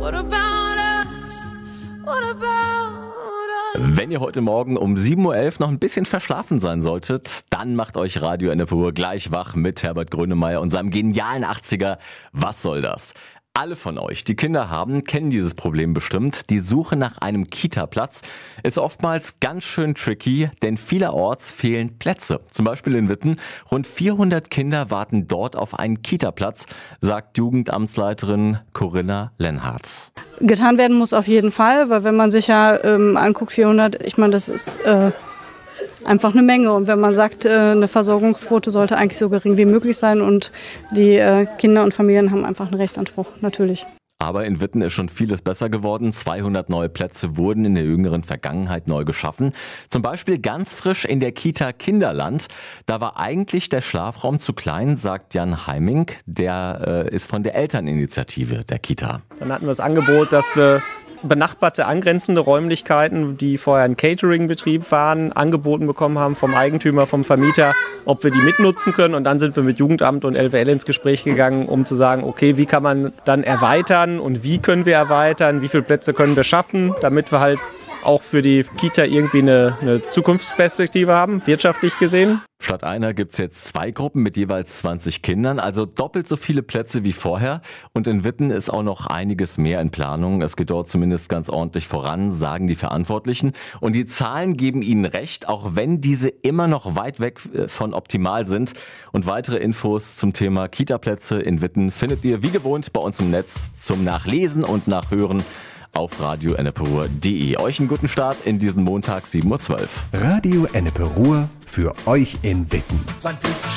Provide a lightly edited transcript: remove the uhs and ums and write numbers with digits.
What about us? What about us? Wenn ihr heute Morgen um 7.11 Uhr noch ein bisschen verschlafen sein solltet, dann macht euch Radio NRW gleich wach mit Herbert Grönemeyer und seinem genialen 80er. Was soll das? Alle von euch, die Kinder haben, kennen dieses Problem bestimmt. Die Suche nach einem Kita-Platz ist oftmals ganz schön tricky, denn vielerorts fehlen Plätze. Zum Beispiel in Witten. Rund 400 Kinder warten dort auf einen Kita-Platz, sagt Jugendamtsleiterin Corinna Lenhardt. Getan werden muss auf jeden Fall, weil wenn man sich ja anguckt, 400, ich meine, das ist einfach eine Menge. Und wenn man sagt, eine Versorgungsquote sollte eigentlich so gering wie möglich sein und die Kinder und Familien haben einfach einen Rechtsanspruch, natürlich. Aber in Witten ist schon vieles besser geworden. 200 neue Plätze wurden in der jüngeren Vergangenheit neu geschaffen. Zum Beispiel ganz frisch in der Kita Kinderland. Da war eigentlich der Schlafraum zu klein, sagt Jan Heiming. Der ist von der Elterninitiative der Kita. Dann hatten wir das Angebot, dass wir benachbarte, angrenzende Räumlichkeiten, die vorher ein Catering-Betrieb waren, angeboten bekommen haben vom Eigentümer, vom Vermieter, ob wir die mitnutzen können. Und dann sind wir mit Jugendamt und LWL ins Gespräch gegangen, um zu sagen, okay, wie kann man dann erweitern und wie können wir erweitern, wie viele Plätze können wir schaffen, damit wir halt auch für die Kita irgendwie eine Zukunftsperspektive haben, wirtschaftlich gesehen. Statt einer gibt's jetzt 2 Gruppen mit jeweils 20 Kindern, also doppelt so viele Plätze wie vorher. Und in Witten ist auch noch einiges mehr in Planung. Es geht dort zumindest ganz ordentlich voran, sagen die Verantwortlichen. Und die Zahlen geben ihnen recht, auch wenn diese immer noch weit weg von optimal sind. Und weitere Infos zum Thema Kita-Plätze in Witten findet ihr wie gewohnt bei uns im Netz zum Nachlesen und Nachhören auf radioennepe-ruhr.de. Euch einen guten Start in diesen Montag 7.12 Uhr. Radio Ennepe Ruhr für euch in Witten.